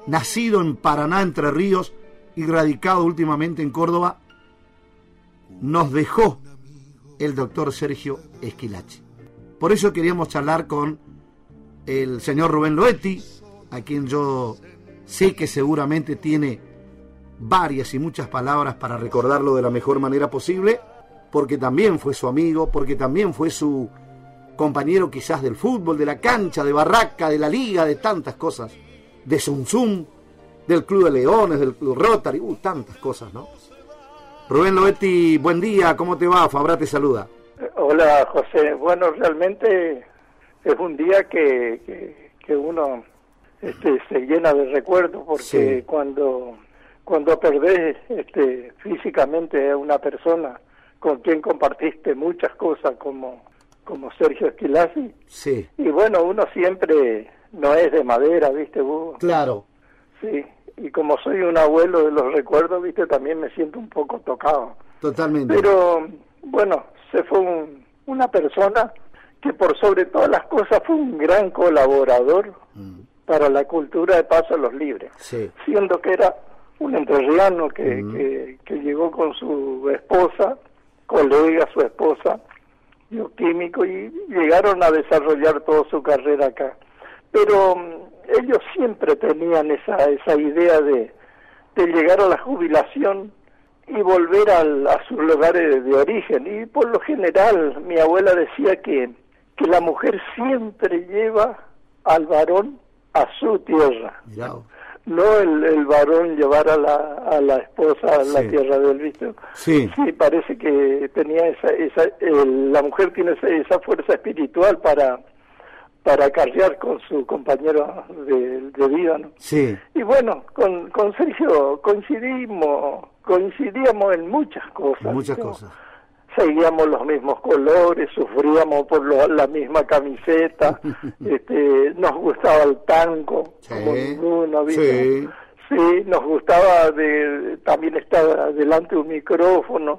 nacido en Paraná, Entre Ríos, y radicado últimamente en Córdoba, nos dejó el doctor Sergio Esquilache. Por eso queríamos charlar con el señor Rubén Loetti, a quien yo sé que seguramente tiene varias y muchas palabras para recordarlo de la mejor manera posible, porque también fue su amigo, porque también fue su compañero quizás del fútbol, de la cancha, de Barraca, de la liga, de tantas cosas, de Zum Zum, del Club de Leones, del Club Rotary, tantas cosas, ¿no? Rubén Loetti, buen día, ¿cómo te va? Fabra te saluda. Hola, José. Bueno, realmente es un día que uno se llena de recuerdos, porque sí, cuando perdés físicamente a una persona con quien compartiste muchas cosas como Sergio Esquilache, sí, y bueno, uno siempre no es de madera, ¿viste vos? Claro. Sí, y como soy un abuelo de los recuerdos, ¿viste? También me siento un poco tocado. Totalmente. Pero, bueno, se fue una persona que por sobre todas las cosas fue un gran colaborador para la cultura de Paso a los Libres, sí, siendo que era un entrerriano que llegó con su esposa, colega, su esposa, bioquímico, y llegaron a desarrollar toda su carrera acá. Pero ellos siempre tenían esa idea de llegar a la jubilación y volver a sus lugares de origen. Y por lo general, mi abuela decía que la mujer siempre lleva al varón a su tierra. Mirá. No el varón llevar a la esposa a la tierra del visto. Sí. Sí, parece que tenía la mujer tiene esa fuerza espiritual para acarrear con su compañero de vida, ¿no? Sí. Y bueno, con Sergio coincidíamos en muchas cosas. Muchas ¿no? cosas. Seguíamos los mismos colores, sufríamos por la misma camiseta, nos gustaba el tango, sí, como ninguno, ¿viste? Sí. Sí, nos gustaba también estar delante de un micrófono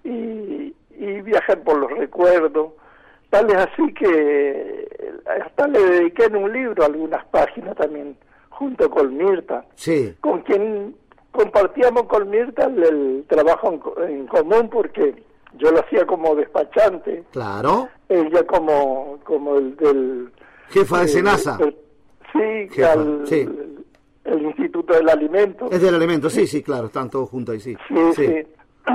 y viajar por los recuerdos. Tal es así que hasta le dediqué en un libro algunas páginas también, junto con Mirta, Sí. con quien compartíamos con Mirta el trabajo en común, porque yo lo hacía como despachante. Claro. Ella como el del... Jefa de Senasa. Sí, Jefa, el Instituto del Alimento. Es del alimento, sí, claro, están todos juntos ahí, sí. Sí.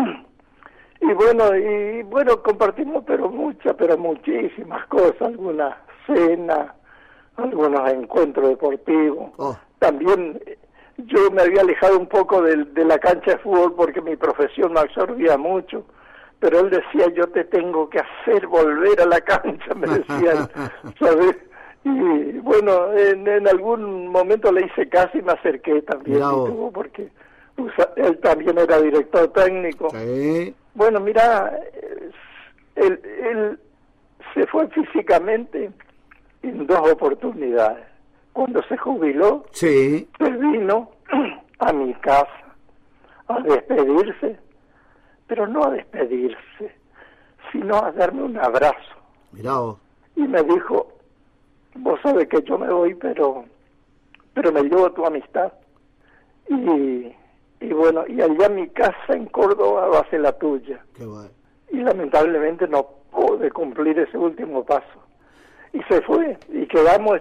Y bueno, compartimos pero muchísimas cosas, algunas cenas, algunos encuentros deportivos. Oh. También yo me había alejado un poco de la cancha de fútbol porque mi profesión me absorbía mucho, pero él decía, yo te tengo que hacer volver a la cancha, me decía él, ¿sabes? Y bueno, en algún momento le hice caso y me acerqué también, porque él también era director técnico. Sí. Bueno, mira, él se fue físicamente en 2 oportunidades. Cuando se jubiló, sí, él vino a mi casa a despedirse, pero no a despedirse, sino a darme un abrazo. Mirá vos. Y me dijo, vos sabés que yo me voy, pero me llevo tu amistad. Y bueno, y allá en mi casa en Córdoba va a ser la tuya. Qué bueno. Y lamentablemente no pude cumplir ese último paso. Y se fue, y quedamos,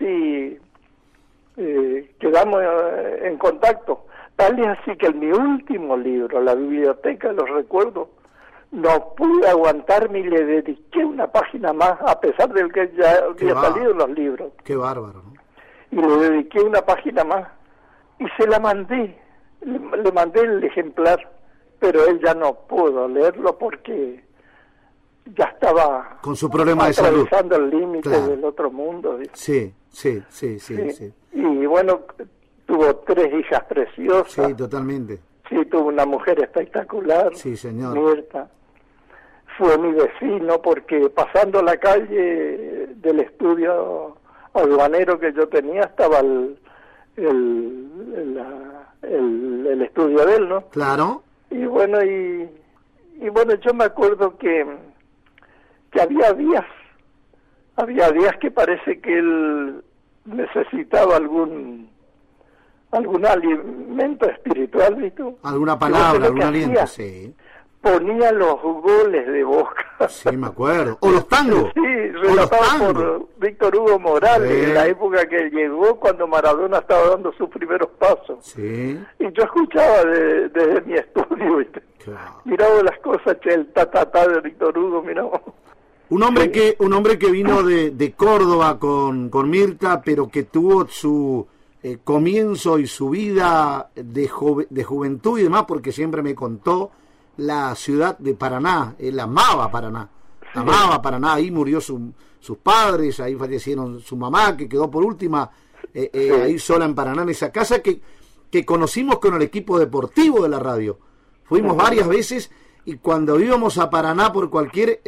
quedamos en contacto. Tal es así que en mi último libro, La Biblioteca de los Recuerdos, no pude aguantarme y le dediqué una página más, a pesar del que ya había salido en los libros. Qué bárbaro, ¿no? Y le dediqué una página más, y se la mandé. Le mandé el ejemplar, pero él ya no pudo leerlo porque ya estaba con su problema de salud, atravesando el límite del otro mundo. Sí. Y bueno, tuvo 3 hijas preciosas. Sí, totalmente. Sí, tuvo una mujer espectacular. Sí, señor. Mirta. Fue mi vecino porque pasando la calle del estudio aduanero que yo tenía estaba el estudio de él, ¿no? Claro. Y bueno, yo me acuerdo que había días que parece que él necesitaba algún algún alimento espiritual, ¿viste? Alguna palabra, algún aliento, sí. Ponía los goles de Boca. Sí, me acuerdo. O los tangos. Sí, relatado por Víctor Hugo Morales, en la época que llegó cuando Maradona estaba dando sus primeros pasos. Sí. Y yo escuchaba desde mi estudio, ¿viste? Claro. Miraba las cosas, el ta de Víctor Hugo, miraba. Un hombre que vino de Córdoba con Mirta, pero que tuvo su comienzo y su vida de juventud y demás, porque siempre me contó la ciudad de Paraná. Él amaba Paraná, ahí murió sus padres, ahí fallecieron su mamá, que quedó por última ahí sola en Paraná, en esa casa que conocimos con el equipo deportivo de la radio. Fuimos varias veces, y cuando íbamos a Paraná por cualquier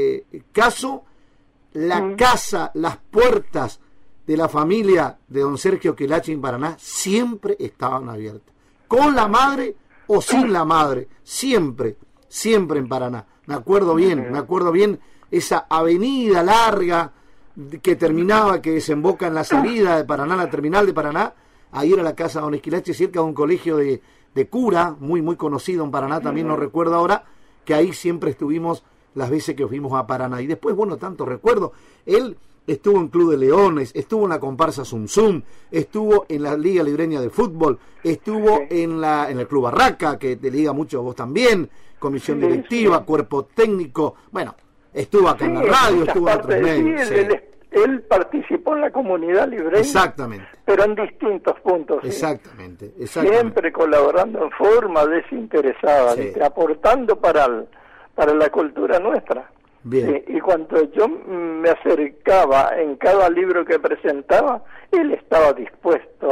caso, la casa, las puertas de la familia de don Sergio Quilachi en Paraná siempre estaban abiertas, con la madre o sin la madre, siempre en Paraná. Me acuerdo bien esa avenida larga que terminaba, que desemboca en la salida de Paraná, la terminal de Paraná. Ahí era la casa de don Esquilache, cerca de un colegio de cura, muy conocido en Paraná, también no recuerdo ahora, que ahí siempre estuvimos las veces que fuimos a Paraná. Y después, tanto recuerdo, él estuvo en Club de Leones, estuvo en la comparsa Zum Zum, estuvo en la Liga Libreña de Fútbol, estuvo en el Club Barraca, que te liga mucho a vos también, comisión directiva, cuerpo técnico, estuvo acá en la radio, estuvo en otros medios. Él participó en la comunidad libreña. Exactamente. Pero en distintos puntos. Exactamente. Siempre colaborando en forma desinteresada, aportando para la cultura nuestra. Bien. Y cuando yo me acercaba en cada libro que presentaba, él estaba dispuesto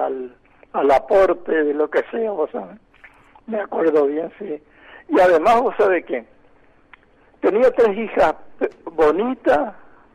al aporte de lo que sea, vos sabés. Me acuerdo bien, sí. Y además, vos sabés que tenía 3 hijas bonitas,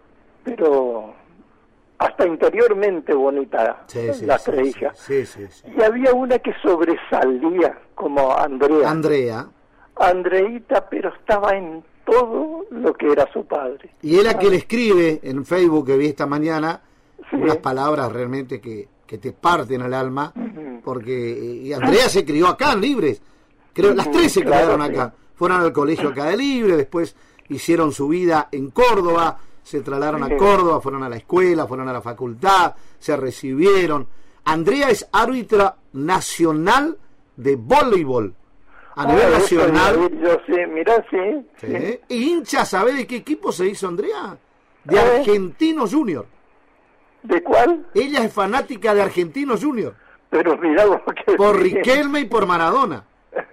pero hasta interiormente bonitas, las 3 hijas. Sí. Y había una que sobresalía, como Andrea. Andreita, pero estaba en todo lo que era su padre. Y él a que le escribe en Facebook, que vi esta mañana, unas palabras realmente que te parten el alma, porque y Andrea se crió acá en Libres, creo, las 3 se criaron acá, fueron al colegio acá de Libre, después hicieron su vida en Córdoba, se trasladaron a Córdoba, fueron a la escuela, fueron a la facultad, se recibieron. Andrea es árbitra nacional de voleibol a nivel nacional. Yo sí, mirá, sí. Y hincha, ¿sabe de qué equipo se hizo Andrea? De Argentinos Junior. ¿De cuál? Ella es fanática de Argentinos Junior. Pero mirá vos que... Por Riquelme y por Maradona.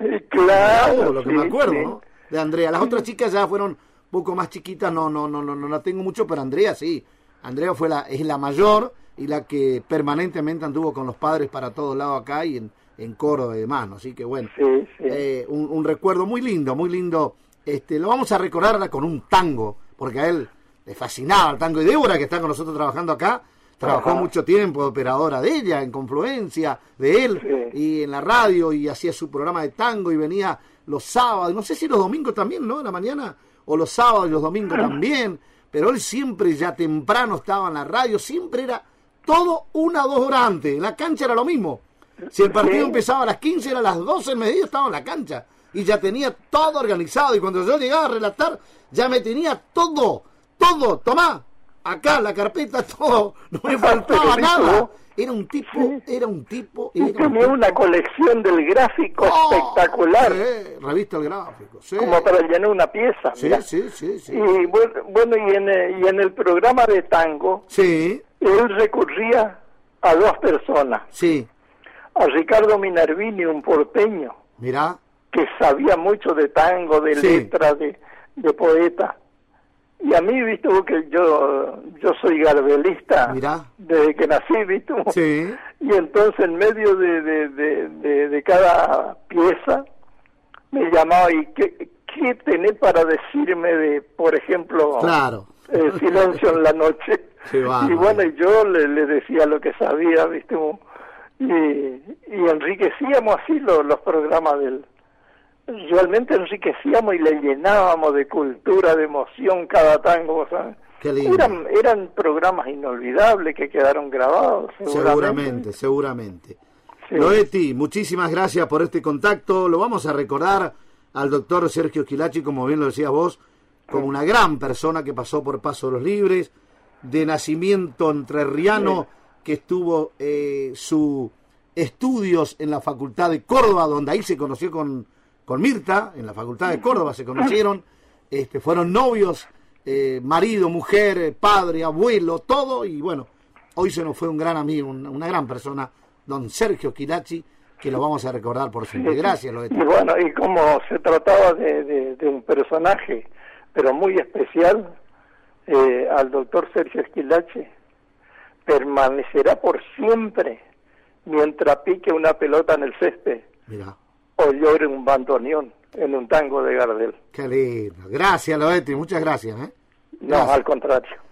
Claro. Lo que me acuerdo, ¿no? De Andrea. Las otras chicas ya fueron un poco más chiquitas, no la tengo mucho, pero Andrea sí. Andrea es la mayor y la que permanentemente anduvo con los padres para todos lados acá y en Córdoba y demás, ¿no? Así que bueno, un recuerdo muy lindo. Lo vamos a recordar ahora con un tango, porque a él le fascinaba el tango. Y Débora, que está con nosotros trabajando acá, trabajó mucho tiempo de operadora de ella, en Confluencia, de él, y en la radio, y hacía su programa de tango, y venía los sábados, no sé si los domingos también, ¿no? En la mañana, o los sábados y los domingos también, pero él siempre ya temprano estaba en la radio, siempre era todo 1 o 2 horas antes, en la cancha era lo mismo. Si el partido empezaba a las 15, era a las 12 del mediodía, estaba en la cancha, y ya tenía todo organizado, y cuando yo llegaba a relatar, ya me tenía todo, tomá, acá la carpeta, todo, no me faltaba nada. Era un tipo. Y tenía una colección del gráfico espectacular. Revista El Gráfico, como para llenar una pieza. Sí. Y bueno, y en el programa de tango, él recurría a 2 personas. Sí. A Ricardo Minervini, un porteño. Mirá. Que sabía mucho de tango, de letras, de poeta. Y a mí, viste vos, que yo soy garbelista. Mirá. Desde que nací, viste vos. Sí. Y entonces en medio de cada pieza me llamaba y ¿qué tenés para decirme de, por ejemplo, Silencio en la noche? Y bueno, yo le decía lo que sabía, viste vos. Y enriquecíamos así los programas del... Realmente enriquecíamos y le llenábamos de cultura, de emoción cada tango, ¿sabes? Qué lindo. Eran programas inolvidables que quedaron grabados, Seguramente. Sí. Loeti, muchísimas gracias por este contacto. Lo vamos a recordar al doctor Sergio Esquilachi, como bien lo decías vos, como una gran persona que pasó por Paso de los Libres, de nacimiento entrerriano, que estuvo sus estudios en la Facultad de Córdoba, donde ahí se conoció con Mirta, en la Facultad de Córdoba se conocieron, fueron novios, marido, mujer, padre, abuelo, todo, y bueno, hoy se nos fue un gran amigo, una gran persona, don Sergio Esquilachi, que lo vamos a recordar por siempre. Gracias, Loeti. Y bueno, y como se trataba de un personaje, pero muy especial, al doctor Sergio Esquilachi permanecerá por siempre mientras pique una pelota en el césped. Mirá. O llore un bandoneón en un tango de Gardel. Qué lindo. Gracias, Loeti, muchas gracias. No, al contrario.